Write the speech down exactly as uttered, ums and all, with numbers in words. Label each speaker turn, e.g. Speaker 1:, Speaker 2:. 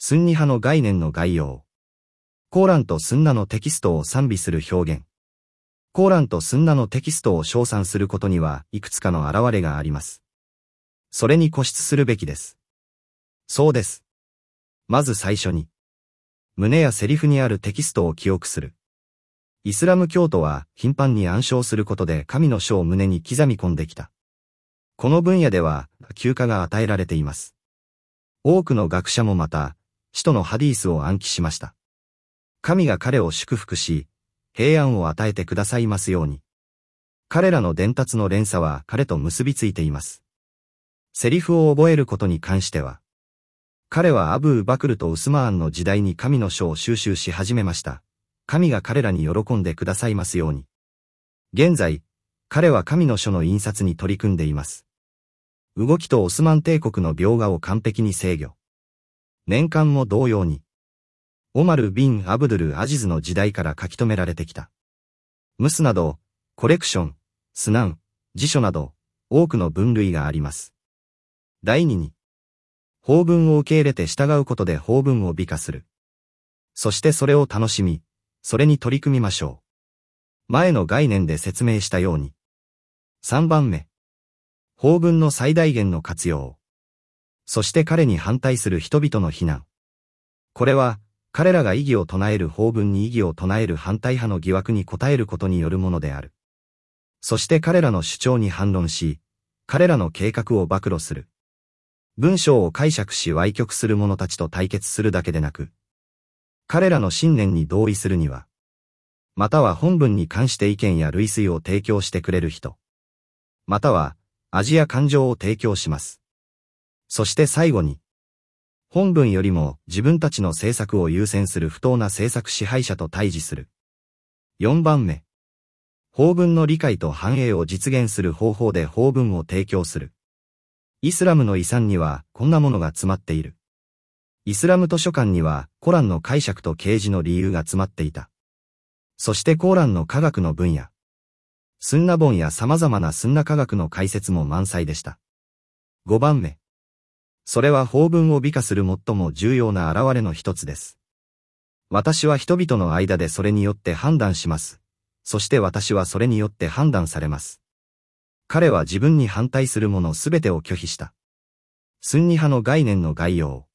Speaker 1: スンニ派の概念の概要。コーランとスンナのテキストを賛美する表現。コーランとスンナのテキストを称賛することにはいくつかの現れがあります。それに固執するべきです。そうです。まず最初に、胸やセリフにあるテキストを記憶する。イスラム教徒は頻繁に暗唱することで神の書を胸に刻み込んできた。この分野では休暇が与えられています。多くの学者もまた、使徒のハディースを暗記しました。神が彼を祝福し、平安を与えてくださいますように。彼らの伝達の連鎖は彼と結びついています。セリフを覚えることに関しては、彼はアブー・バクルとウスマーンの時代に神の書を収集し始めました。神が彼らに喜んでくださいますように。現在、彼は神の書の印刷に取り組んでいます。動きとオスマン帝国の描画を完璧に制御。年間も同様に。オマル・ビン・アブドゥル・アジズの時代から書き留められてきた。ムスなど、コレクション、スナン、辞書など、多くの分類があります。第二に、法文を受け入れて従うことで法文を美化する。そしてそれを楽しみ、それに取り組みましょう。前の概念で説明したように。三番目。法文の最大限の活用。そして彼に反対する人々の非難。これは、彼らが異議を唱える法文に異議を唱える反対派の疑惑に応えることによるものである。そして彼らの主張に反論し、彼らの計画を暴露する。文章を解釈し歪曲する者たちと対決するだけでなく、彼らの信念に同意するには、または本文に関して意見や類推を提供してくれる人、または味や感情を提供します。そして最後に、本文よりも自分たちの政策を優先する不当な政策支配者と対峙する。よんばんめ。法文の理解と繁栄を実現する方法で法文を提供する。イスラムの遺産にはこんなものが詰まっている。イスラム図書館にはコランの解釈と啓示の理由が詰まっていた。そしてコーランの科学の分野。スンナ本や様々なスンナ科学の解説も満載でした。ごばんめ。それは法文を美化する最も重要な現れの一つです。私は人々の間でそれによって判断します。そして私はそれによって判断されます。彼は自分に反対するものすべてを拒否した。スンニ派の概念の概要。